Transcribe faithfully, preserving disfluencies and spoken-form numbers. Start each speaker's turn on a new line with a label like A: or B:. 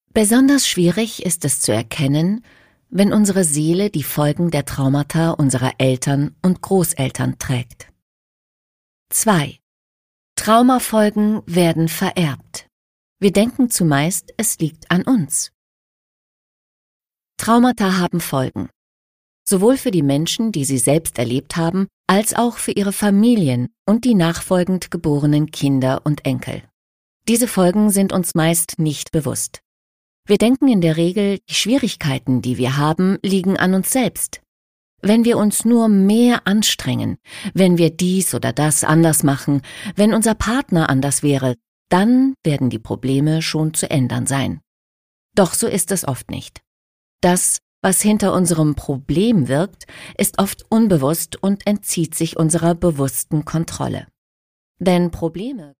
A: Besonders schwierig ist es zu erkennen, wenn unsere Seele die Folgen der Traumata unserer Eltern und Großeltern trägt. zwei. Traumafolgen werden vererbt. Wir denken zumeist, es liegt an uns. Traumata haben Folgen, sowohl für die Menschen, die sie selbst erlebt haben, als auch für ihre Familien und die nachfolgend geborenen Kinder und Enkel. Diese Folgen sind uns meist nicht bewusst. Wir denken in der Regel, die Schwierigkeiten, die wir haben, liegen an uns selbst. Wenn wir uns nur mehr anstrengen, wenn wir dies oder das anders machen, wenn unser Partner anders wäre, dann werden die Probleme schon zu ändern sein. Doch so ist es oft nicht. Das, was hinter unserem Problem wirkt, ist oft unbewusst und entzieht sich unserer bewussten Kontrolle. Denn Probleme